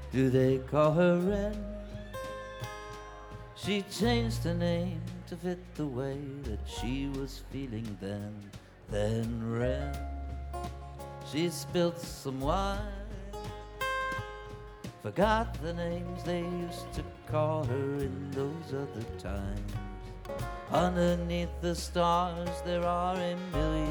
Do they call her Wren? She changed her name to fit the way that she was feeling then. Then Wren, she spilled some wine, forgot the names they used to call her in those other times. Underneath the stars there are a million